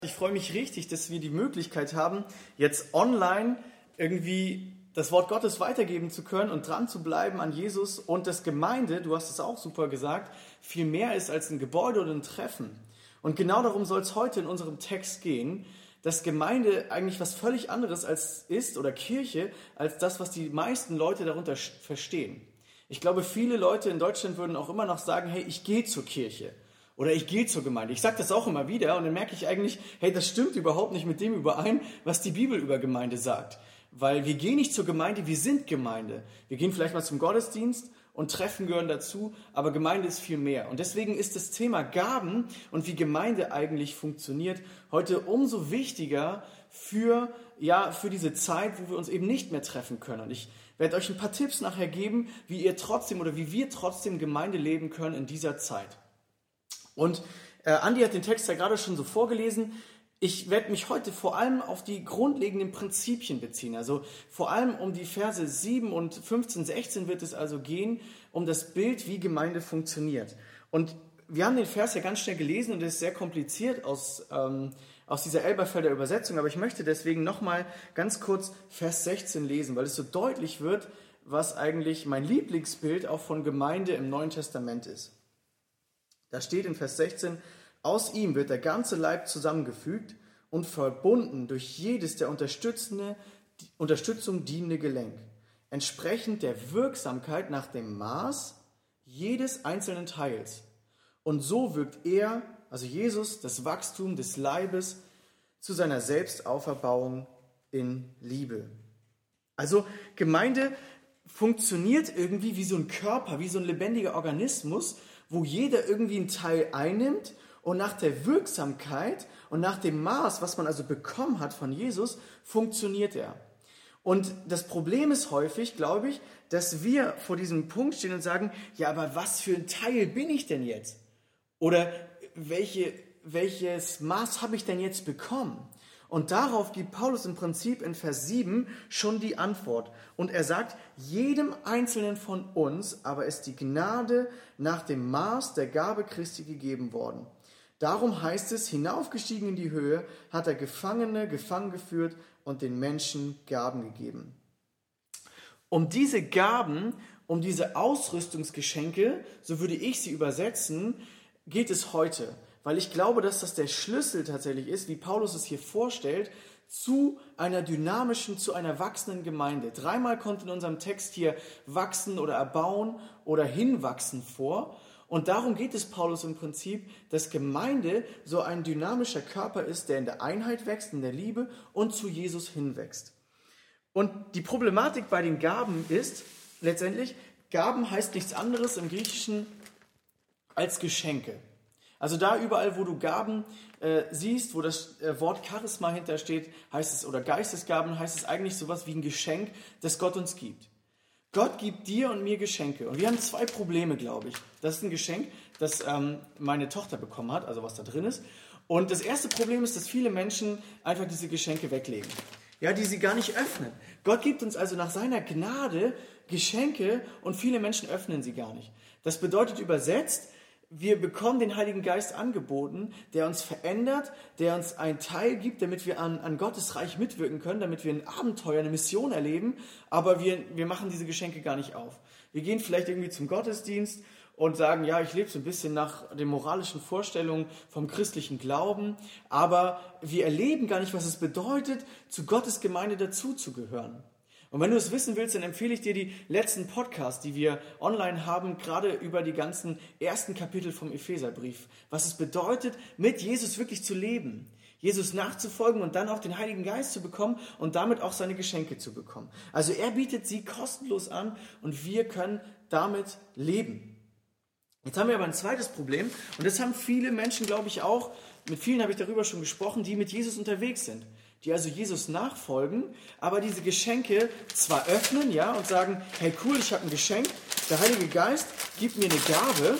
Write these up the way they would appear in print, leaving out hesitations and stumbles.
Ich freue mich richtig, dass wir die Möglichkeit haben, jetzt online irgendwie das Wort Gottes weitergeben zu können und dran zu bleiben an Jesus und dass Gemeinde, du hast es auch super gesagt, viel mehr ist als ein Gebäude oder ein Treffen. Und genau darum soll es heute in unserem Text gehen, dass Gemeinde eigentlich was völlig anderes ist oder Kirche als das, was die meisten Leute darunter verstehen. Ich glaube, viele Leute in Deutschland würden auch immer noch sagen, hey, ich gehe zur Kirche. Oder ich gehe zur Gemeinde. Ich sage das auch immer wieder und dann merke ich eigentlich, hey, das stimmt überhaupt nicht mit dem überein, was die Bibel über Gemeinde sagt. Weil wir gehen nicht zur Gemeinde, wir sind Gemeinde. Wir gehen vielleicht mal zum Gottesdienst und Treffen gehören dazu, aber Gemeinde ist viel mehr. Und deswegen ist das Thema Gaben und wie Gemeinde eigentlich funktioniert heute umso wichtiger für diese Zeit, wo wir uns eben nicht mehr treffen können. Und ich werde euch ein paar Tipps nachher geben, wie wir trotzdem Gemeinde leben können in dieser Zeit. Und Andi hat den Text ja gerade schon so vorgelesen. Ich werde mich heute vor allem auf die grundlegenden Prinzipien beziehen. Also vor allem um die Verse 7 und 15, 16 wird es also gehen, um das Bild, wie Gemeinde funktioniert. Und wir haben den Vers ja ganz schnell gelesen und es ist sehr kompliziert aus dieser Elberfelder Übersetzung. Aber ich möchte deswegen nochmal ganz kurz Vers 16 lesen, weil es so deutlich wird, was eigentlich mein Lieblingsbild auch von Gemeinde im Neuen Testament ist. Da steht in Vers 16, aus ihm wird der ganze Leib zusammengefügt und verbunden durch jedes der Unterstützung dienende Gelenk, entsprechend der Wirksamkeit nach dem Maß jedes einzelnen Teils. Und so wirkt er, also Jesus, das Wachstum des Leibes zu seiner Selbstauferbauung in Liebe. Also Gemeinde funktioniert irgendwie wie so ein Körper, wie so ein lebendiger Organismus, wo jeder irgendwie einen Teil einnimmt und nach der Wirksamkeit und nach dem Maß, was man also bekommen hat von Jesus, funktioniert er. Und das Problem ist häufig, glaube ich, dass wir vor diesem Punkt stehen und sagen, ja, aber was für ein Teil bin ich denn jetzt? Oder welches Maß habe ich denn jetzt bekommen? Und darauf gibt Paulus im Prinzip in Vers 7 schon die Antwort. Und er sagt, jedem Einzelnen von uns aber ist die Gnade nach dem Maß der Gabe Christi gegeben worden. Darum heißt es, hinaufgestiegen in die Höhe, hat er Gefangene gefangen geführt und den Menschen Gaben gegeben. Um diese Gaben, um diese Ausrüstungsgeschenke, so würde ich sie übersetzen, geht es heute. Weil ich glaube, dass das der Schlüssel tatsächlich ist, wie Paulus es hier vorstellt, zu einer dynamischen, zu einer wachsenden Gemeinde. 3-mal kommt in unserem Text hier wachsen oder erbauen oder hinwachsen vor. Und darum geht es Paulus im Prinzip, dass Gemeinde so ein dynamischer Körper ist, der in der Einheit wächst, in der Liebe und zu Jesus hinwächst. Und die Problematik bei den Gaben ist letztendlich, Gaben heißt nichts anderes im Griechischen als Geschenke. Also da überall, wo du Gaben siehst, wo das Wort Charisma hintersteht, heißt es, oder Geistesgaben, heißt es eigentlich sowas wie ein Geschenk, das Gott uns gibt. Gott gibt dir und mir Geschenke. Und wir haben 2 Probleme, glaube ich. Das ist ein Geschenk, das meine Tochter bekommen hat, also was da drin ist. Und das erste Problem ist, dass viele Menschen einfach diese Geschenke weglegen. Ja, die sie gar nicht öffnen. Gott gibt uns also nach seiner Gnade Geschenke und viele Menschen öffnen sie gar nicht. Das bedeutet übersetzt, wir bekommen den Heiligen Geist angeboten, der uns verändert, der uns einen Teil gibt, damit wir an Gottes Reich mitwirken können, damit wir ein Abenteuer, eine Mission erleben, aber wir machen diese Geschenke gar nicht auf. Wir gehen vielleicht irgendwie zum Gottesdienst und sagen, ja, ich lebe so ein bisschen nach den moralischen Vorstellungen vom christlichen Glauben, aber wir erleben gar nicht, was es bedeutet, zu Gottes Gemeinde dazuzugehören. Und wenn du es wissen willst, dann empfehle ich dir die letzten Podcasts, die wir online haben, gerade über die ganzen ersten Kapitel vom Epheserbrief. Was es bedeutet, mit Jesus wirklich zu leben, Jesus nachzufolgen und dann auch den Heiligen Geist zu bekommen und damit auch seine Geschenke zu bekommen. Also er bietet sie kostenlos an und wir können damit leben. Jetzt haben wir aber ein zweites Problem und das haben viele Menschen, glaube ich auch, mit vielen habe ich darüber schon gesprochen, die mit Jesus unterwegs sind. Die also Jesus nachfolgen, aber diese Geschenke zwar öffnen, ja, und sagen, hey cool, ich habe ein Geschenk, der Heilige Geist gibt mir eine Gabe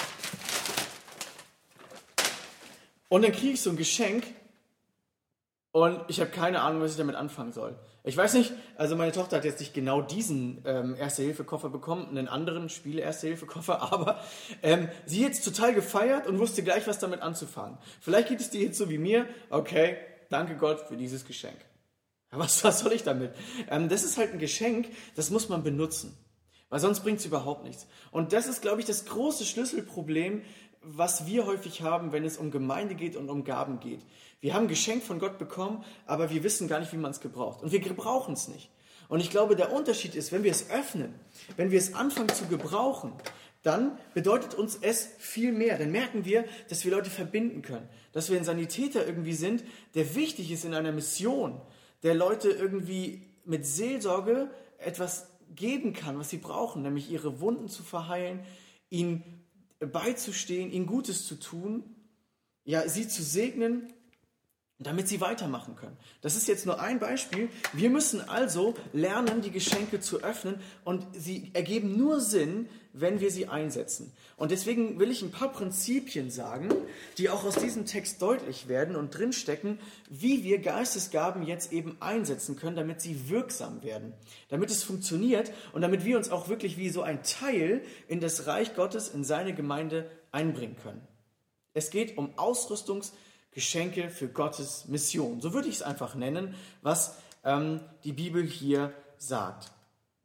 und dann kriege ich so ein Geschenk Und ich habe keine Ahnung, was ich damit anfangen soll. Ich weiß nicht, also meine Tochter hat jetzt nicht genau diesen Erste-Hilfe-Koffer bekommen, einen anderen Spiele-Erste-Hilfe-Koffer, aber sie hat es total gefeiert und wusste gleich, was damit anzufangen. Vielleicht geht es dir jetzt so wie mir, okay, danke Gott für dieses Geschenk. Was soll ich damit? Das ist halt ein Geschenk, das muss man benutzen, weil sonst bringt es überhaupt nichts. Und das ist, glaube ich, das große Schlüsselproblem, was wir häufig haben, wenn es um Gemeinde geht und um Gaben geht. Wir haben ein Geschenk von Gott bekommen, aber wir wissen gar nicht, wie man es gebraucht. Und wir gebrauchen es nicht. Und ich glaube, der Unterschied ist, wenn wir es öffnen, wenn wir es anfangen zu gebrauchen, dann bedeutet uns es viel mehr. Dann merken wir, dass wir Leute verbinden können. Dass wir ein Sanitäter irgendwie sind, der wichtig ist in einer Mission, der Leute irgendwie mit Seelsorge etwas geben kann, was sie brauchen, nämlich ihre Wunden zu verheilen, ihnen beizustehen, ihnen Gutes zu tun, ja, sie zu segnen, damit sie weitermachen können. Das ist jetzt nur ein Beispiel. Wir müssen also lernen, die Geschenke zu öffnen und sie ergeben nur Sinn, wenn wir sie einsetzen. Und deswegen will ich ein paar Prinzipien sagen, die auch aus diesem Text deutlich werden und drinstecken, wie wir Geistesgaben jetzt eben einsetzen können, damit sie wirksam werden, damit es funktioniert und damit wir uns auch wirklich wie so ein Teil in das Reich Gottes, in seine Gemeinde einbringen können. Es geht um Ausrüstungsgeschenke für Gottes Mission. So würde ich es einfach nennen, was die Bibel hier sagt.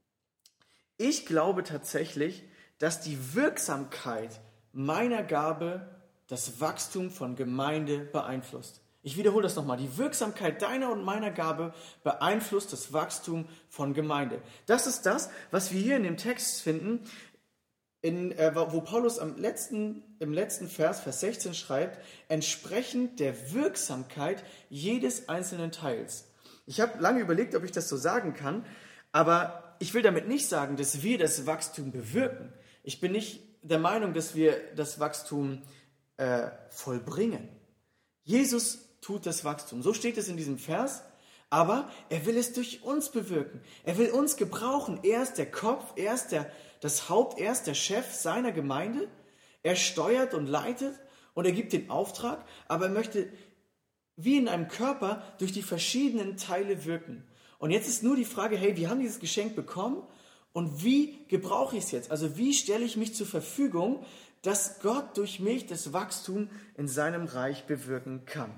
Ich glaube tatsächlich, dass die Wirksamkeit meiner Gabe das Wachstum von Gemeinde beeinflusst. Ich wiederhole das nochmal. Die Wirksamkeit deiner und meiner Gabe beeinflusst das Wachstum von Gemeinde. Das ist das, was wir hier in dem Text finden, wo Paulus im letzten Vers 16 schreibt, entsprechend der Wirksamkeit jedes einzelnen Teils. Ich habe lange überlegt, ob ich das so sagen kann, aber ich will damit nicht sagen, dass wir das Wachstum bewirken. Ich bin nicht der Meinung, dass wir das Wachstum vollbringen. Jesus tut das Wachstum. So steht es in diesem Vers. Aber er will es durch uns bewirken. Er will uns gebrauchen. Er ist der Kopf, er ist das Haupt, er ist der Chef seiner Gemeinde. Er steuert und leitet und er gibt den Auftrag, aber er möchte wie in einem Körper durch die verschiedenen Teile wirken. Und jetzt ist nur die Frage, hey, wir haben dieses Geschenk bekommen und wie gebrauche ich es jetzt? Also wie stelle ich mich zur Verfügung, dass Gott durch mich das Wachstum in seinem Reich bewirken kann?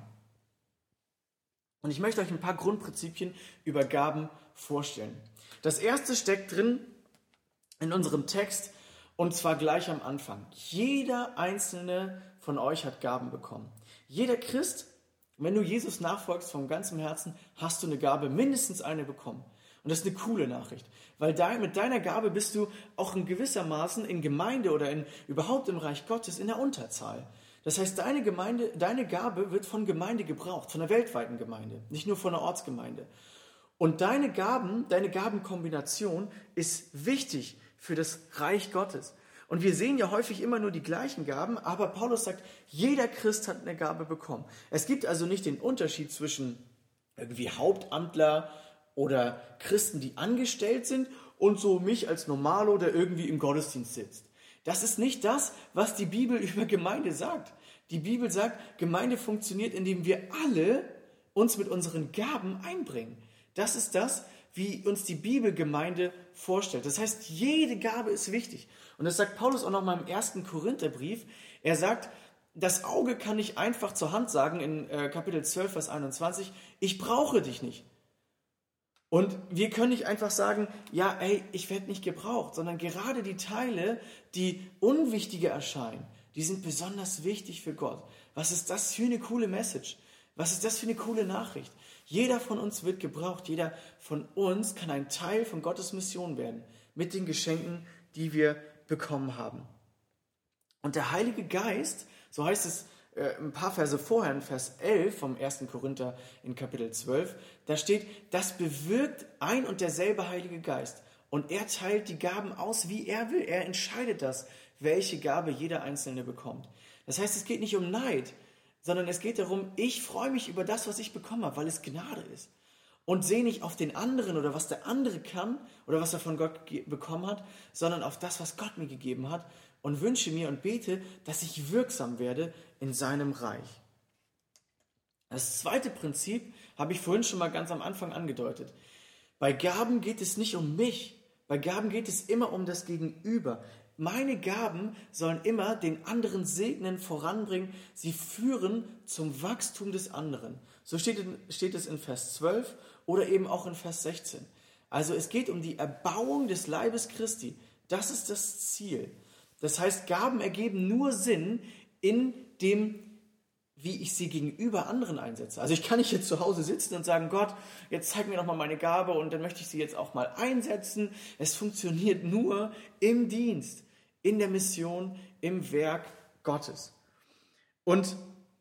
Und ich möchte euch ein paar Grundprinzipien über Gaben vorstellen. Das erste steckt drin in unserem Text und zwar gleich am Anfang. Jeder einzelne von euch hat Gaben bekommen. Jeder Christ, wenn du Jesus nachfolgst von ganzem Herzen, hast du eine Gabe, mindestens eine bekommen. Und das ist eine coole Nachricht, weil mit deiner Gabe bist du auch in gewissermaßen in Gemeinde oder überhaupt im Reich Gottes in der Unterzahl. Das heißt, deine Gabe wird von Gemeinde gebraucht, von der weltweiten Gemeinde, nicht nur von der Ortsgemeinde. Und deine Gabenkombination ist wichtig für das Reich Gottes. Und wir sehen ja häufig immer nur die gleichen Gaben, aber Paulus sagt, jeder Christ hat eine Gabe bekommen. Es gibt also nicht den Unterschied zwischen irgendwie Hauptamtler oder Christen, die angestellt sind und so mich als Normalo, der irgendwie im Gottesdienst sitzt. Das ist nicht das, was die Bibel über Gemeinde sagt. Die Bibel sagt, Gemeinde funktioniert, indem wir alle uns mit unseren Gaben einbringen. Das ist das, wie uns die Bibel Gemeinde vorstellt. Das heißt, jede Gabe ist wichtig. Und das sagt Paulus auch nochmal im 1. Korintherbrief. Er sagt, das Auge kann nicht einfach zur Hand sagen, in Kapitel 12, Vers 21, ich brauche dich nicht. Und wir können nicht einfach sagen, ja, ey, ich werde nicht gebraucht, sondern gerade die Teile, die unwichtiger erscheinen, die sind besonders wichtig für Gott. Was ist das für eine coole Message? Was ist das für eine coole Nachricht? Jeder von uns wird gebraucht, jeder von uns kann ein Teil von Gottes Mission werden, mit den Geschenken, die wir bekommen haben. Und der Heilige Geist, so heißt es ein paar Verse vorher, in Vers 11 vom 1. Korinther in Kapitel 12, da steht, das bewirkt ein und derselbe Heilige Geist. Und er teilt die Gaben aus, wie er will. Er entscheidet das, welche Gabe jeder Einzelne bekommt. Das heißt, es geht nicht um Neid, sondern es geht darum, ich freue mich über das, was ich bekommen habe, weil es Gnade ist. Und sehe nicht auf den anderen oder was der andere kann oder was er von Gott bekommen hat, sondern auf das, was Gott mir gegeben hat und wünsche mir und bete, dass ich wirksam werde in seinem Reich. Das zweite Prinzip habe ich vorhin schon mal ganz am Anfang angedeutet. Bei Gaben geht es nicht um mich. Bei Gaben geht es immer um das Gegenüber. Meine Gaben sollen immer den anderen segnen, voranbringen. Sie führen zum Wachstum des anderen. So steht es in Vers 12 oder eben auch in Vers 16. Also es geht um die Erbauung des Leibes Christi. Das ist das Ziel. Das heißt, Gaben ergeben nur Sinn in dem, wie ich sie gegenüber anderen einsetze. Also ich kann nicht jetzt zu Hause sitzen und sagen, Gott, jetzt zeig mir doch mal meine Gabe und dann möchte ich sie jetzt auch mal einsetzen. Es funktioniert nur im Dienst, in der Mission, im Werk Gottes. Und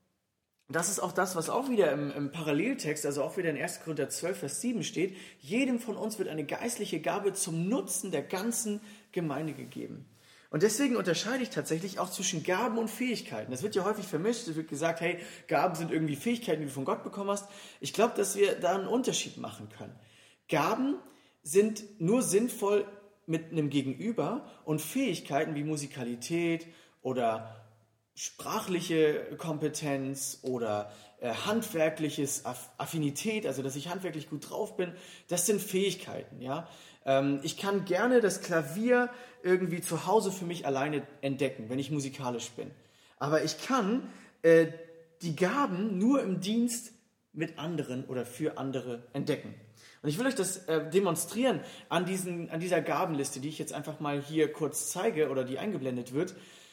das ist auch das, was auch wieder im Paralleltext, also auch wieder in 1. Korinther 12, Vers 7 steht. Jedem von uns wird eine geistliche Gabe zum Nutzen der ganzen Gemeinde gegeben. Und deswegen unterscheide ich tatsächlich auch zwischen Gaben und Fähigkeiten. Das wird ja häufig vermischt. Es wird gesagt, hey, Gaben sind irgendwie Fähigkeiten, die du von Gott bekommen hast. Ich glaube, dass wir da einen Unterschied machen können. Gaben sind nur sinnvoll mit einem Gegenüber und Fähigkeiten wie Musikalität oder sprachliche Kompetenz oder handwerkliches Affinität, also dass ich handwerklich gut drauf bin, das sind Fähigkeiten. Ja? Ich kann gerne das Klavier irgendwie zu Hause für mich alleine entdecken, wenn ich musikalisch bin. Aber ich kann die Gaben nur im Dienst mit anderen oder für andere entdecken. Und ich will euch das demonstrieren an dieser Gabenliste, die ich jetzt einfach mal hier kurz zeige oder die eingeblendet wird.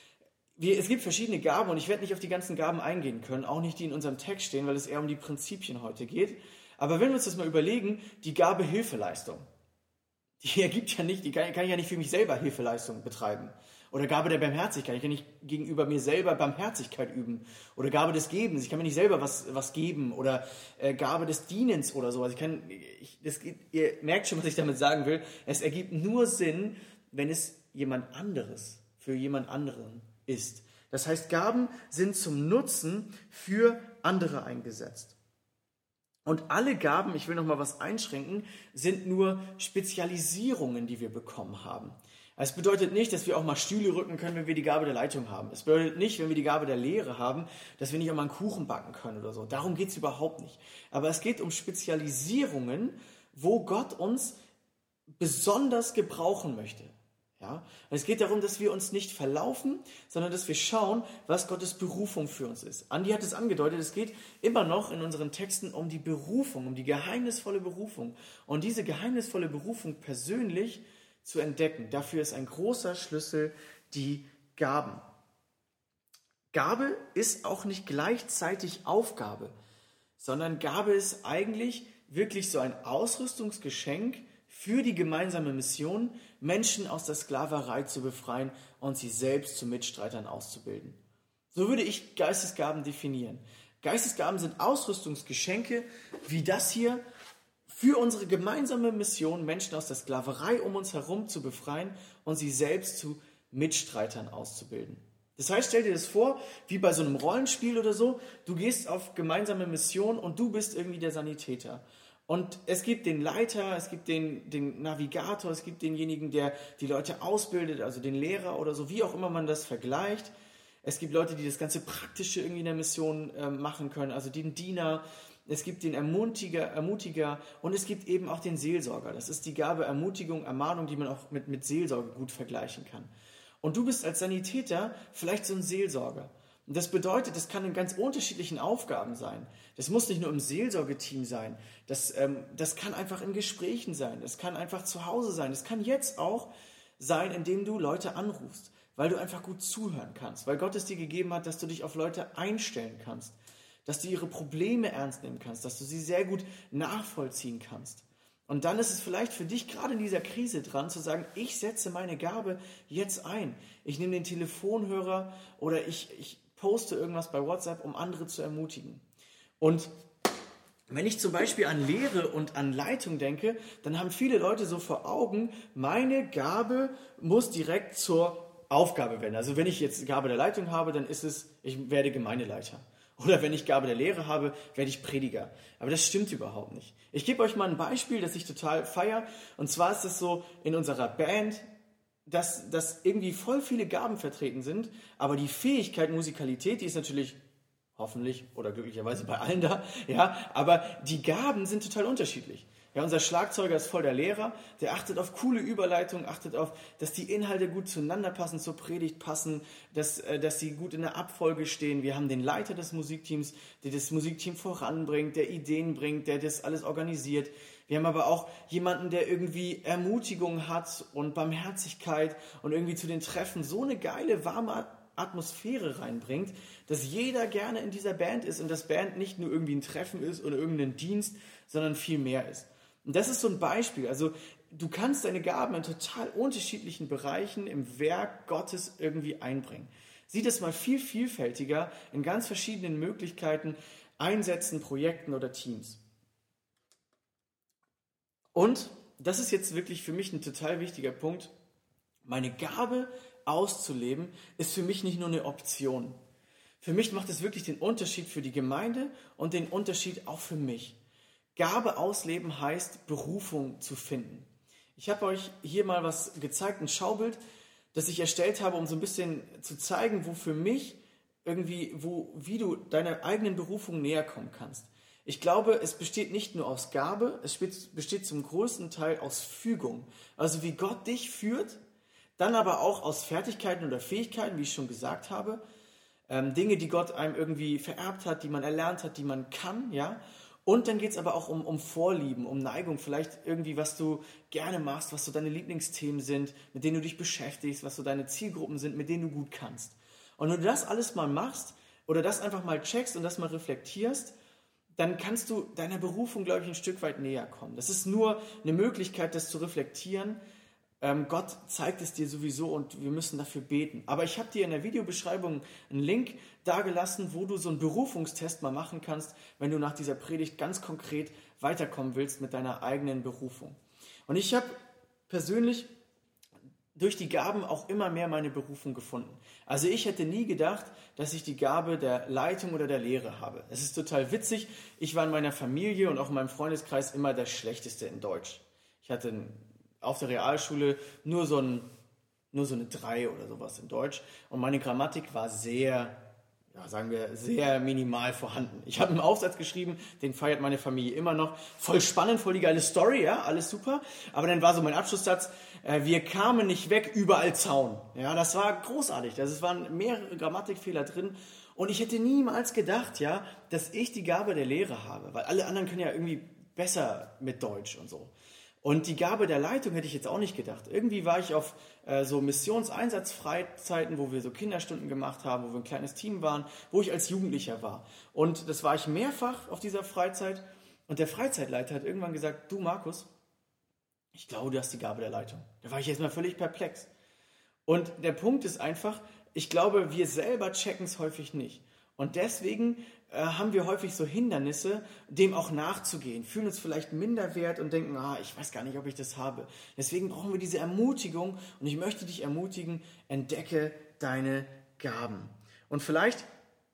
Es gibt verschiedene Gaben und ich werde nicht auf die ganzen Gaben eingehen können, auch nicht die in unserem Text stehen, weil es eher um die Prinzipien heute geht. Aber wenn wir uns das mal überlegen, die Gabe Hilfeleistung, die ergibt ja nicht, die kann ich ja nicht für mich selber Hilfeleistung betreiben. Oder Gabe der Barmherzigkeit, ich kann nicht gegenüber mir selber Barmherzigkeit üben. Oder Gabe des Gebens, ich kann mir nicht selber was geben. Oder Gabe des Dienens oder sowas. Ihr merkt schon, was ich damit sagen will. Es ergibt nur Sinn, wenn es jemand anderes, für jemand anderen ist. Das heißt, Gaben sind zum Nutzen für andere eingesetzt. Und alle Gaben, ich will noch mal was einschränken, sind nur Spezialisierungen, die wir bekommen haben. Es bedeutet nicht, dass wir auch mal Stühle rücken können, wenn wir die Gabe der Leitung haben. Es bedeutet nicht, wenn wir die Gabe der Lehre haben, dass wir nicht auch mal einen Kuchen backen können oder so. Darum geht es überhaupt nicht. Aber es geht um Spezialisierungen, wo Gott uns besonders gebrauchen möchte. Ja? Und es geht darum, dass wir uns nicht verlaufen, sondern dass wir schauen, was Gottes Berufung für uns ist. Andi hat es angedeutet, es geht immer noch in unseren Texten um die Berufung, um die geheimnisvolle Berufung. Und diese geheimnisvolle Berufung persönlich zu entdecken, dafür ist ein großer Schlüssel die Gaben. Gabe ist auch nicht gleichzeitig Aufgabe, sondern Gabe ist eigentlich wirklich so ein Ausrüstungsgeschenk für die gemeinsame Mission, Menschen aus der Sklaverei zu befreien und sie selbst zu Mitstreitern auszubilden. So würde ich Geistesgaben definieren. Geistesgaben sind Ausrüstungsgeschenke wie das hier für unsere gemeinsame Mission, Menschen aus der Sklaverei um uns herum zu befreien und sie selbst zu Mitstreitern auszubilden. Das heißt, stell dir das vor, wie bei so einem Rollenspiel oder so, du gehst auf gemeinsame Mission und du bist irgendwie der Sanitäter. Und es gibt den Leiter, es gibt den Navigator, es gibt denjenigen, der die Leute ausbildet, also den Lehrer oder so, wie auch immer man das vergleicht. Es gibt Leute, die das ganze Praktische irgendwie in der Mission machen können, also den Diener. Es gibt den Ermutiger und es gibt eben auch den Seelsorger. Das ist die Gabe Ermutigung, Ermahnung, die man auch mit Seelsorge gut vergleichen kann. Und du bist als Sanitäter vielleicht so ein Seelsorger. Und das bedeutet, das kann in ganz unterschiedlichen Aufgaben sein. Das muss nicht nur im Seelsorgeteam sein. Das kann einfach in Gesprächen sein. Das kann einfach zu Hause sein. Das kann jetzt auch sein, indem du Leute anrufst, weil du einfach gut zuhören kannst, weil Gott es dir gegeben hat, dass du dich auf Leute einstellen kannst, dass du ihre Probleme ernst nehmen kannst, dass du sie sehr gut nachvollziehen kannst. Und dann ist es vielleicht für dich gerade in dieser Krise dran, zu sagen, ich setze meine Gabe jetzt ein. Ich nehme den Telefonhörer oder ich poste irgendwas bei WhatsApp, um andere zu ermutigen. Und wenn ich zum Beispiel an Lehre und an Leitung denke, dann haben viele Leute so vor Augen, meine Gabe muss direkt zur Aufgabe werden. Also wenn ich jetzt Gabe der Leitung habe, dann ist es, ich werde Gemeindeleiter. Oder wenn ich Gabe der Lehre habe, werde ich Prediger. Aber das stimmt überhaupt nicht. Ich gebe euch mal ein Beispiel, das ich total feiere. Und zwar ist es so in unserer Band, dass irgendwie voll viele Gaben vertreten sind, aber die Fähigkeit Musikalität, die ist natürlich hoffentlich oder glücklicherweise bei allen da, ja, aber die Gaben sind total unterschiedlich. Ja, unser Schlagzeuger ist voll der Lehrer, der achtet auf coole Überleitungen, achtet auf, dass die Inhalte gut zueinander passen, zur Predigt passen, dass sie gut in der Abfolge stehen. Wir haben den Leiter des Musikteams, der das Musikteam voranbringt, der Ideen bringt, der das alles organisiert. Wir haben aber auch jemanden, der irgendwie Ermutigung hat und Barmherzigkeit und irgendwie zu den Treffen so eine geile, warme Atmosphäre reinbringt, dass jeder gerne in dieser Band ist und das Band nicht nur irgendwie ein Treffen ist oder irgendein Dienst, sondern viel mehr ist. Und das ist so ein Beispiel. Also du kannst deine Gaben in total unterschiedlichen Bereichen im Werk Gottes irgendwie einbringen. Sieh das mal viel vielfältiger in ganz verschiedenen Möglichkeiten, Einsätzen, Projekten oder Teams. Und das ist jetzt wirklich für mich ein total wichtiger Punkt. Meine Gabe auszuleben ist für mich nicht nur eine Option. Für mich macht es wirklich den Unterschied für die Gemeinde und den Unterschied auch für mich. Gabe ausleben heißt, Berufung zu finden. Ich habe euch hier mal was gezeigt, ein Schaubild, das ich erstellt habe, um so ein bisschen zu zeigen, wo für mich irgendwie, wie du deiner eigenen Berufung näher kommen kannst. Ich glaube, es besteht nicht nur aus Gabe, es besteht zum größten Teil aus Fügung. Also wie Gott dich führt, dann aber auch aus Fertigkeiten oder Fähigkeiten, wie ich schon gesagt habe. Dinge, die Gott einem irgendwie vererbt hat, die man erlernt hat, die man kann, ja. Und dann geht es aber auch um Vorlieben, um Neigung, vielleicht irgendwie, was du gerne machst, was so deine Lieblingsthemen sind, mit denen du dich beschäftigst, was so deine Zielgruppen sind, mit denen du gut kannst. Und wenn du das alles mal machst oder das einfach mal checkst und das mal reflektierst, dann kannst du deiner Berufung, glaube ich, ein Stück weit näher kommen. Das ist nur eine Möglichkeit, das zu reflektieren. Gott zeigt es dir sowieso und wir müssen dafür beten. Aber ich habe dir in der Videobeschreibung einen Link dagelassen, wo du so einen Berufungstest mal machen kannst, wenn du nach dieser Predigt ganz konkret weiterkommen willst mit deiner eigenen Berufung. Und ich habe persönlich durch die Gaben auch immer mehr meine Berufung gefunden. Also ich hätte nie gedacht, dass ich die Gabe der Leitung oder der Lehre habe. Es ist total witzig. Ich war in meiner Familie und auch in meinem Freundeskreis immer der Schlechteste in Deutsch. Ich hatte auf der Realschule nur so eine 3 oder sowas in Deutsch. Und meine Grammatik war sehr minimal vorhanden. Ich habe einen Aufsatz geschrieben, den feiert meine Familie immer noch. Voll spannend, voll die geile Story, ja, alles super. Aber dann war so mein Abschlusssatz, wir kamen nicht weg, überall Zaun. Ja, das war großartig. Es waren mehrere Grammatikfehler drin. Und ich hätte niemals gedacht, ja, dass ich die Gabe der Lehre habe. Weil alle anderen können ja irgendwie besser mit Deutsch und so. Und die Gabe der Leitung hätte ich jetzt auch nicht gedacht. Irgendwie war ich auf so Missionseinsatzfreizeiten, wo wir so Kinderstunden gemacht haben, wo wir ein kleines Team waren, wo ich als Jugendlicher war. Und das war ich mehrfach auf dieser Freizeit. Und der Freizeitleiter hat irgendwann gesagt, du Markus, ich glaube, du hast die Gabe der Leitung. Da war ich jetzt mal völlig perplex. Und der Punkt ist einfach, ich glaube, wir selber checken es häufig nicht. Und deswegen haben wir häufig so Hindernisse, dem auch nachzugehen, fühlen uns vielleicht minderwert und denken, ich weiß gar nicht, ob ich das habe. Deswegen brauchen wir diese Ermutigung und ich möchte dich ermutigen, entdecke deine Gaben. Und vielleicht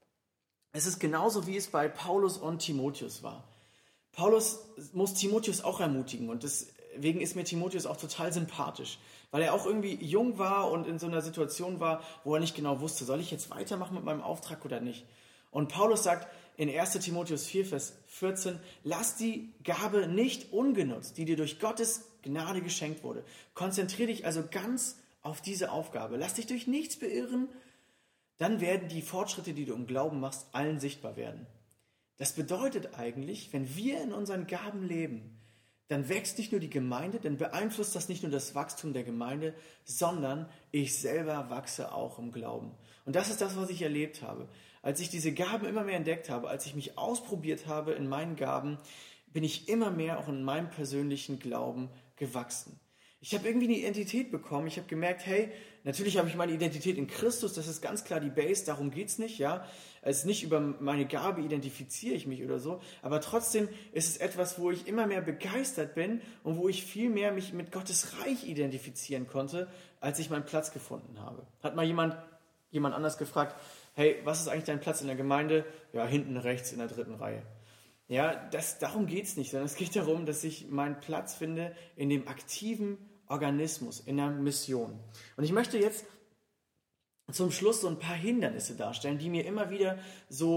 ist es genauso, wie es bei Paulus und Timotheus war. Paulus muss Timotheus auch ermutigen und deswegen ist mir Timotheus auch total sympathisch, weil er auch irgendwie jung war und in so einer Situation war, wo er nicht genau wusste, soll ich jetzt weitermachen mit meinem Auftrag oder nicht. Und Paulus sagt in 1. Timotheus 4, Vers 14, lass die Gabe nicht ungenutzt, die dir durch Gottes Gnade geschenkt wurde. Konzentriere dich also ganz auf diese Aufgabe. Lass dich durch nichts beirren, dann werden die Fortschritte, die du im Glauben machst, allen sichtbar werden. Das bedeutet eigentlich, wenn wir in unseren Gaben leben, dann wächst nicht nur die Gemeinde, dann beeinflusst das nicht nur das Wachstum der Gemeinde, sondern ich selber wachse auch im Glauben. Und das ist das, was ich erlebt habe. Als ich diese Gaben immer mehr entdeckt habe, als ich mich ausprobiert habe in meinen Gaben, bin ich immer mehr auch in meinem persönlichen Glauben gewachsen. Ich habe irgendwie eine Identität bekommen. Ich habe gemerkt, hey, natürlich habe ich meine Identität in Christus, das ist ganz klar die Base, darum geht es nicht, ja. Es ist nicht über meine Gabe identifiziere ich mich oder so, aber trotzdem ist es etwas, wo ich immer mehr begeistert bin und wo ich viel mehr mich mit Gottes Reich identifizieren konnte, als ich meinen Platz gefunden habe. Hat mal jemand anders gefragt, hey, was ist eigentlich dein Platz in der Gemeinde? Ja, hinten rechts in der 3. Reihe. Ja, darum geht es nicht, sondern es geht darum, dass ich meinen Platz finde in dem aktiven Organismus, in der Mission. Und ich möchte jetzt zum Schluss so ein paar Hindernisse darstellen, die mir immer wieder so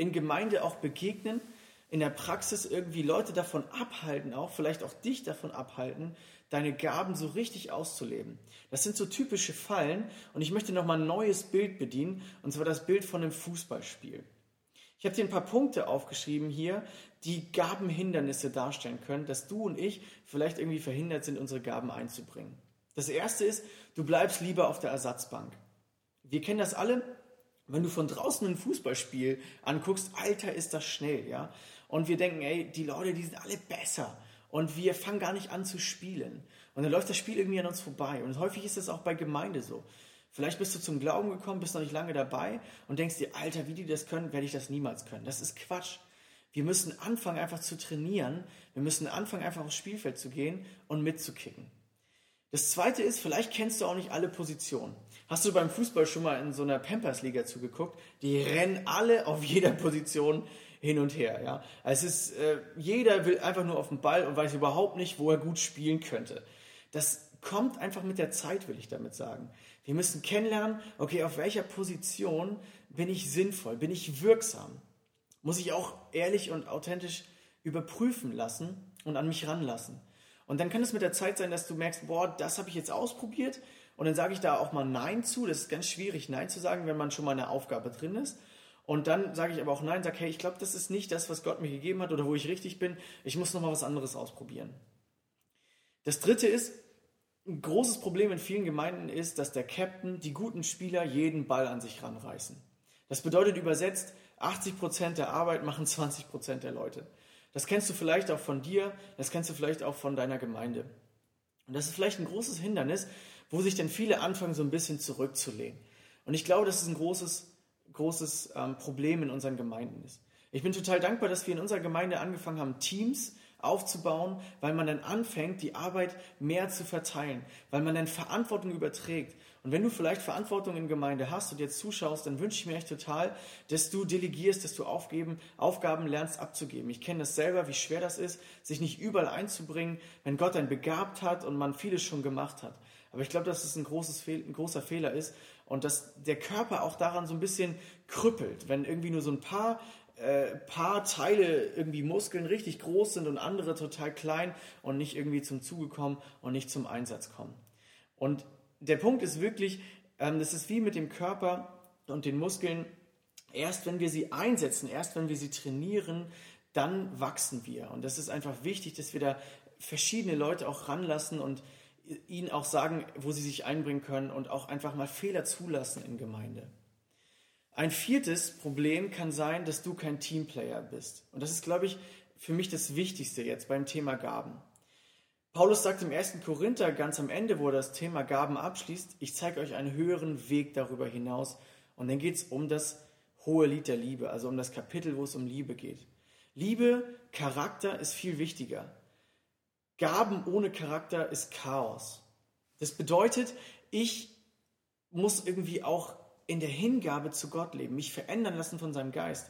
in Gemeinde auch begegnen, in der Praxis irgendwie Leute davon abhalten, auch vielleicht auch dich davon abhalten, deine Gaben so richtig auszuleben. Das sind so typische Fallen und ich möchte nochmal ein neues Bild bedienen, und zwar das Bild von einem Fußballspiel. Ich habe dir ein paar Punkte aufgeschrieben hier, die Gabenhindernisse darstellen können, dass du und ich vielleicht irgendwie verhindert sind, unsere Gaben einzubringen. Das erste ist, du bleibst lieber auf der Ersatzbank. Wir kennen das alle, wenn du von draußen ein Fußballspiel anguckst, Alter, ist das schnell, ja? Und wir denken, ey, die Leute, die sind alle besser. Und wir fangen gar nicht an zu spielen. Und dann läuft das Spiel irgendwie an uns vorbei. Und häufig ist das auch bei Gemeinde so. Vielleicht bist du zum Glauben gekommen, bist noch nicht lange dabei und denkst dir, Alter, wie die das können, werde ich das niemals können. Das ist Quatsch. Wir müssen anfangen, einfach zu trainieren. Wir müssen anfangen, einfach aufs Spielfeld zu gehen und mitzukicken. Das zweite ist, vielleicht kennst du auch nicht alle Positionen. Hast du beim Fußball schon mal in so einer Pampers-Liga zugeguckt? Die rennen alle auf jeder Position hin und her. Ja? Also jeder will einfach nur auf den Ball und weiß überhaupt nicht, wo er gut spielen könnte. Das kommt einfach mit der Zeit, will ich damit sagen. Wir müssen kennenlernen, okay, auf welcher Position bin ich sinnvoll, bin ich wirksam? Muss ich auch ehrlich und authentisch überprüfen lassen und an mich ranlassen. Und dann kann es mit der Zeit sein, dass du merkst, boah, das habe ich jetzt ausprobiert und dann sage ich da auch mal Nein zu. Das ist ganz schwierig, Nein zu sagen, wenn man schon mal in einer Aufgabe drin ist. Und dann sage ich aber auch Nein, sage, hey, ich glaube, das ist nicht das, was Gott mir gegeben hat oder wo ich richtig bin. Ich muss noch mal was anderes ausprobieren. Das dritte ist, ein großes Problem in vielen Gemeinden ist, dass der Captain, die guten Spieler, jeden Ball an sich ranreißen. Das bedeutet übersetzt, 80% der Arbeit machen 20% der Leute. Das kennst du vielleicht auch von dir, das kennst du vielleicht auch von deiner Gemeinde. Und das ist vielleicht ein großes Hindernis, wo sich dann viele anfangen, so ein bisschen zurückzulehnen. Und ich glaube, dass es ein großes Problem in unseren Gemeinden ist. Ich bin total dankbar, dass wir in unserer Gemeinde angefangen haben, Teams aufzubauen, weil man dann anfängt, die Arbeit mehr zu verteilen, weil man dann Verantwortung überträgt. Und wenn du vielleicht Verantwortung in Gemeinde hast und jetzt zuschaust, dann wünsche ich mir echt total, dass du delegierst, dass du Aufgaben lernst abzugeben. Ich kenne das selber, wie schwer das ist, sich nicht überall einzubringen, wenn Gott einen begabt hat und man vieles schon gemacht hat. Aber ich glaube, dass es ein großer Fehler ist und dass der Körper auch daran so ein bisschen krüppelt, wenn irgendwie nur so ein paar Teile, irgendwie Muskeln richtig groß sind und andere total klein und nicht irgendwie zum Zuge kommen und nicht zum Einsatz kommen. Und der Punkt ist wirklich, das ist wie mit dem Körper und den Muskeln, erst wenn wir sie einsetzen, erst wenn wir sie trainieren, dann wachsen wir. Und das ist einfach wichtig, dass wir da verschiedene Leute auch ranlassen und ihnen auch sagen, wo sie sich einbringen können und auch einfach mal Fehler zulassen in Gemeinde. Ein viertes Problem kann sein, dass du kein Teamplayer bist. Und das ist, glaube ich, für mich das Wichtigste jetzt beim Thema Gaben. Paulus sagt im 1. Korinther ganz am Ende, wo er das Thema Gaben abschließt, ich zeige euch einen höheren Weg darüber hinaus. Und dann geht es um das hohe Lied der Liebe, also um das Kapitel, wo es um Liebe geht. Liebe, Charakter ist viel wichtiger. Gaben ohne Charakter ist Chaos. Das bedeutet, ich muss irgendwie auch in der Hingabe zu Gott leben, mich verändern lassen von seinem Geist,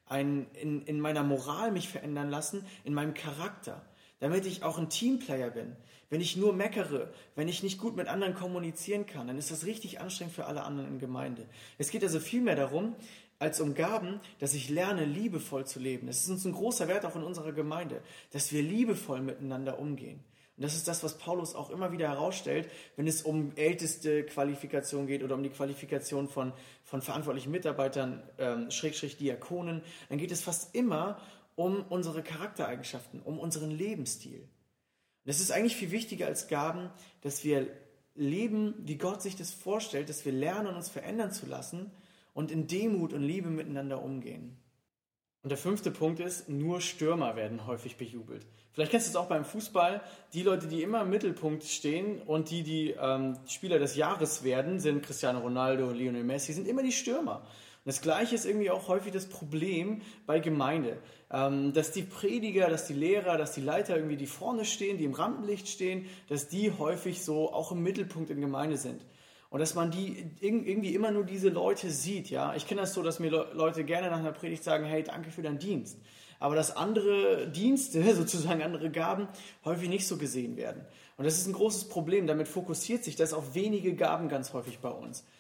in meiner Moral mich verändern lassen, in meinem Charakter, damit ich auch ein Teamplayer bin. Wenn ich nur meckere, wenn ich nicht gut mit anderen kommunizieren kann, dann ist das richtig anstrengend für alle anderen in Gemeinde. Es geht also viel mehr darum, als um Gaben, dass ich lerne, liebevoll zu leben. Das ist uns ein großer Wert auch in unserer Gemeinde, dass wir liebevoll miteinander umgehen. Und das ist das, was Paulus auch immer wieder herausstellt, wenn es um älteste Qualifikation geht oder um die Qualifikation von verantwortlichen Mitarbeitern, / Diakonen, dann geht es fast immer um unsere Charaktereigenschaften, um unseren Lebensstil. Und das ist eigentlich viel wichtiger als Gaben, dass wir leben, wie Gott sich das vorstellt, dass wir lernen, uns verändern zu lassen und in Demut und Liebe miteinander umgehen. Und der 5. Punkt ist, nur Stürmer werden häufig bejubelt. Vielleicht kennst du es auch beim Fußball. Die Leute, die immer im Mittelpunkt stehen und die Spieler des Jahres werden, sind Cristiano Ronaldo, Lionel Messi, sind immer die Stürmer. Und das Gleiche ist irgendwie auch häufig das Problem bei Gemeinde. Dass die Prediger, dass die Lehrer, dass die Leiter irgendwie die vorne stehen, die im Rampenlicht stehen, dass die häufig so auch im Mittelpunkt in Gemeinde sind. Und dass man die irgendwie immer nur diese Leute sieht, ja. Ich kenne das so, dass mir Leute gerne nach einer Predigt sagen, hey, danke für deinen Dienst. Aber dass andere Dienste, sozusagen andere Gaben, häufig nicht so gesehen werden. Und das ist ein großes Problem. Damit fokussiert sich das auf wenige Gaben ganz häufig bei uns.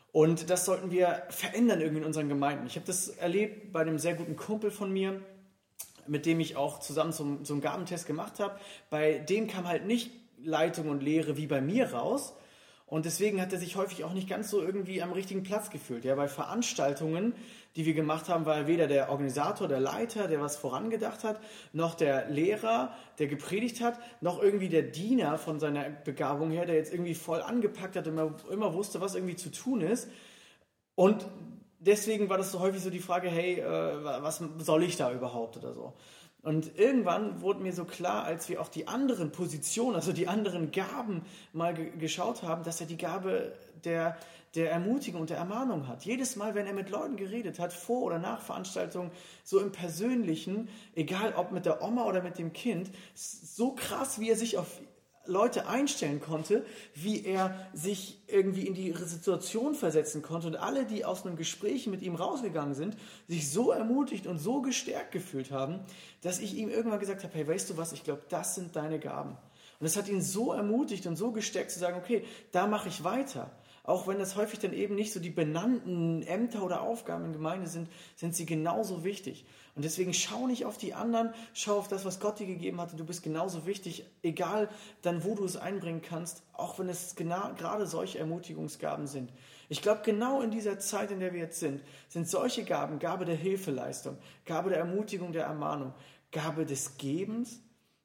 Und das sollten wir verändern irgendwie in unseren Gemeinden. Ich habe das erlebt bei einem sehr guten Kumpel von mir, mit dem ich auch zusammen so einen Gabentest gemacht habe. Bei dem kam halt nicht Leitung und Lehre wie bei mir raus. Und deswegen hat er sich häufig auch nicht ganz so irgendwie am richtigen Platz gefühlt. Ja, bei Veranstaltungen, die wir gemacht haben, war er weder der Organisator, der Leiter, der was vorangedacht hat, noch der Lehrer, der gepredigt hat, noch irgendwie der Diener von seiner Begabung her, der jetzt irgendwie voll angepackt hat und immer wusste, was irgendwie zu tun ist. Und deswegen war das so häufig so die Frage, hey, was soll ich da überhaupt oder so. Und irgendwann wurde mir so klar, als wir auch die anderen Positionen, also die anderen Gaben mal geschaut haben, dass er die Gabe der Ermutigung und der Ermahnung hat. Jedes Mal, wenn er mit Leuten geredet hat, vor oder nach Veranstaltungen, so im Persönlichen, egal ob mit der Oma oder mit dem Kind, so krass, wie er sich auf Leute einstellen konnte, wie er sich irgendwie in die Situation versetzen konnte und alle, die aus einem Gespräch mit ihm rausgegangen sind, sich so ermutigt und so gestärkt gefühlt haben, dass ich ihm irgendwann gesagt habe, hey, weißt du was, ich glaube, das sind deine Gaben. Und es hat ihn so ermutigt und so gestärkt zu sagen, okay, da mache ich weiter. Auch wenn das häufig dann eben nicht so die benannten Ämter oder Aufgaben in Gemeinde sind, sind sie genauso wichtig. Und deswegen schau nicht auf die anderen, schau auf das, was Gott dir gegeben hat. Und du bist genauso wichtig, egal dann, wo du es einbringen kannst, auch wenn es gerade solche Ermutigungsgaben sind. Ich glaube, genau in dieser Zeit, in der wir jetzt sind solche Gaben, Gabe der Hilfeleistung, Gabe der Ermutigung, der Ermahnung, Gabe des Gebens,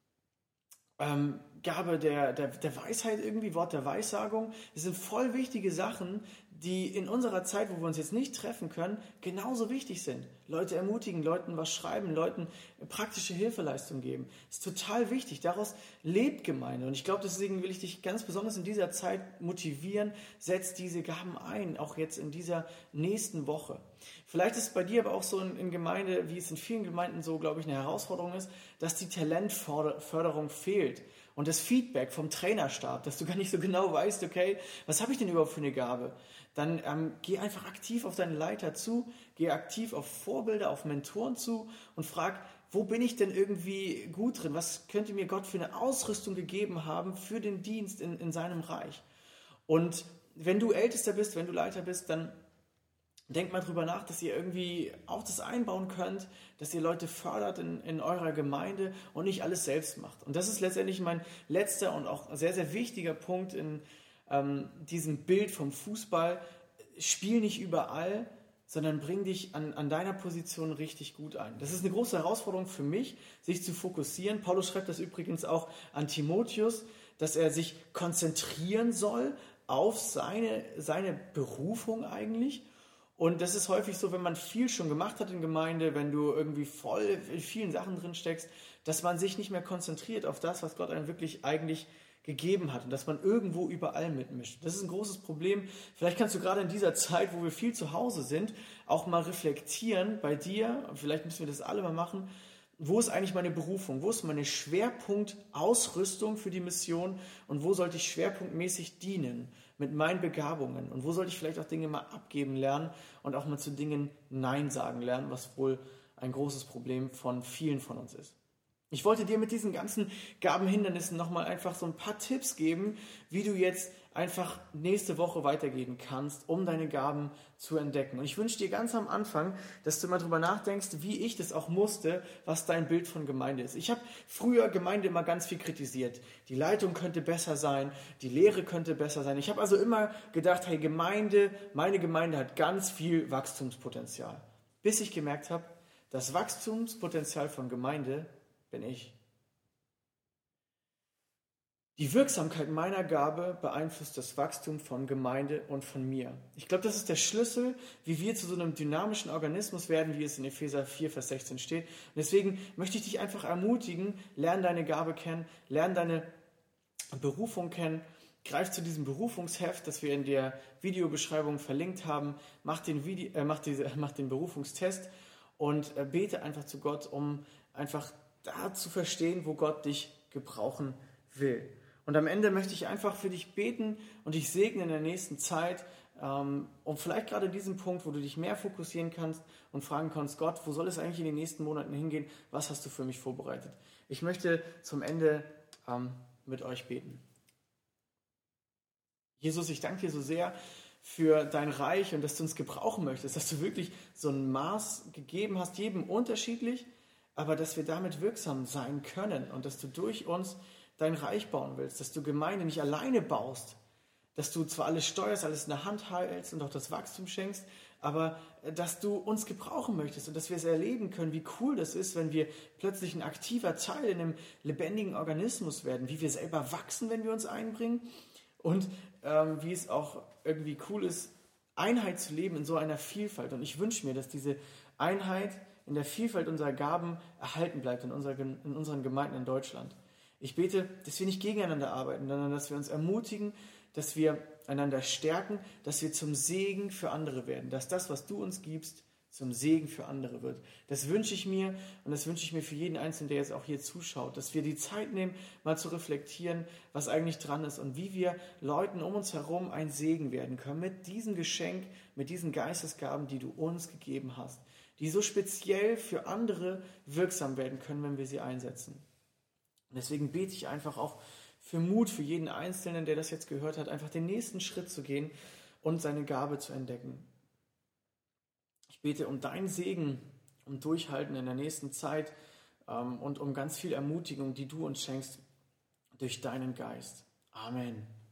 Gabe der Weisheit irgendwie, Wort der Weissagung. Das sind voll wichtige Sachen, die in unserer Zeit, wo wir uns jetzt nicht treffen können, genauso wichtig sind. Leute ermutigen, Leuten was schreiben, Leuten praktische Hilfeleistung geben. Das ist total wichtig. Daraus lebt Gemeinde. Und ich glaube, deswegen will ich dich ganz besonders in dieser Zeit motivieren. Setz diese Gaben ein, auch jetzt in dieser nächsten Woche. Vielleicht ist es bei dir aber auch so in Gemeinde, wie es in vielen Gemeinden so, glaube ich, eine Herausforderung ist, dass die Talentförderung fehlt. Und das Feedback vom Trainerstab, dass du gar nicht so genau weißt, okay, was habe ich denn überhaupt für eine Gabe? Dann geh einfach aktiv auf deine Leiter zu, geh aktiv auf Vorbilder, auf Mentoren zu und frag, wo bin ich denn irgendwie gut drin? Was könnte mir Gott für eine Ausrüstung gegeben haben für den Dienst in seinem Reich? Und wenn du Ältester bist, wenn du Leiter bist, dann denkt mal drüber nach, dass ihr irgendwie auch das einbauen könnt, dass ihr Leute fördert in eurer Gemeinde und nicht alles selbst macht. Und das ist letztendlich mein letzter und auch sehr, sehr wichtiger Punkt in diesem Bild vom Fußball. Spiel nicht überall, sondern bring dich an deiner Position richtig gut ein. Das ist eine große Herausforderung für mich, sich zu fokussieren. Paulus schreibt das übrigens auch an Timotheus, dass er sich konzentrieren soll auf seine Berufung eigentlich. Und das ist häufig so, wenn man viel schon gemacht hat in Gemeinde, wenn du irgendwie voll in vielen Sachen drin steckst, dass man sich nicht mehr konzentriert auf das, was Gott einem wirklich eigentlich gegeben hat und dass man irgendwo überall mitmischt. Das ist ein großes Problem. Vielleicht kannst du gerade in dieser Zeit, wo wir viel zu Hause sind, auch mal reflektieren bei dir, vielleicht müssen wir das alle mal machen, wo ist eigentlich meine Berufung? Wo ist meine Schwerpunktausrüstung für die Mission? Und wo sollte ich schwerpunktmäßig dienen mit meinen Begabungen? Und wo sollte ich vielleicht auch Dinge mal abgeben lernen und auch mal zu Dingen Nein sagen lernen, was wohl ein großes Problem von vielen von uns ist. Ich wollte dir mit diesen ganzen Gabenhindernissen nochmal einfach so ein paar Tipps geben, wie du jetzt einfach nächste Woche weitergehen kannst, um deine Gaben zu entdecken. Und ich wünsche dir ganz am Anfang, dass du mal drüber nachdenkst, wie ich das auch musste, was dein Bild von Gemeinde ist. Ich habe früher Gemeinde immer ganz viel kritisiert. Die Leitung könnte besser sein, die Lehre könnte besser sein. Ich habe also immer gedacht, hey, meine Gemeinde hat ganz viel Wachstumspotenzial. Bis ich gemerkt habe, das Wachstumspotenzial von Gemeinde bin ich. Die Wirksamkeit meiner Gabe beeinflusst das Wachstum von Gemeinde und von mir. Ich glaube, das ist der Schlüssel, wie wir zu so einem dynamischen Organismus werden, wie es in Epheser 4, Vers 16 steht. Und deswegen möchte ich dich einfach ermutigen, lern deine Gabe kennen, lern deine Berufung kennen, greif zu diesem Berufungsheft, das wir in der Videobeschreibung verlinkt haben, mach den Berufungstest und bete einfach zu Gott, um einfach da zu verstehen, wo Gott dich gebrauchen will. Und am Ende möchte ich einfach für dich beten und dich segnen in der nächsten Zeit, um vielleicht gerade diesen Punkt, wo du dich mehr fokussieren kannst und fragen kannst, Gott, wo soll es eigentlich in den nächsten Monaten hingehen? Was hast du für mich vorbereitet? Ich möchte zum Ende mit euch beten. Jesus, ich danke dir so sehr für dein Reich und dass du uns gebrauchen möchtest, dass du wirklich so ein Maß gegeben hast, jedem unterschiedlich, aber dass wir damit wirksam sein können und dass du durch uns dein Reich bauen willst, dass du Gemeinde nicht alleine baust, dass du zwar alles steuerst, alles in der Hand hältst und auch das Wachstum schenkst, aber dass du uns gebrauchen möchtest und dass wir es erleben können, wie cool das ist, wenn wir plötzlich ein aktiver Teil in einem lebendigen Organismus werden, wie wir selber wachsen, wenn wir uns einbringen und wie es auch irgendwie cool ist, Einheit zu leben in so einer Vielfalt. Und ich wünsche mir, dass diese Einheit in der Vielfalt unserer Gaben erhalten bleibt in unseren Gemeinden in Deutschland. Ich bete, dass wir nicht gegeneinander arbeiten, sondern dass wir uns ermutigen, dass wir einander stärken, dass wir zum Segen für andere werden, dass das, was du uns gibst, zum Segen für andere wird. Das wünsche ich mir und das wünsche ich mir für jeden Einzelnen, der jetzt auch hier zuschaut, dass wir die Zeit nehmen, mal zu reflektieren, was eigentlich dran ist und wie wir Leuten um uns herum ein Segen werden können mit diesem Geschenk, mit diesen Geistesgaben, die du uns gegeben hast, die so speziell für andere wirksam werden können, wenn wir sie einsetzen. Und deswegen bete ich einfach auch für Mut für jeden Einzelnen, der das jetzt gehört hat, einfach den nächsten Schritt zu gehen und seine Gabe zu entdecken. Ich bete um deinen Segen, um Durchhalten in der nächsten Zeit und um ganz viel Ermutigung, die du uns schenkst durch deinen Geist. Amen.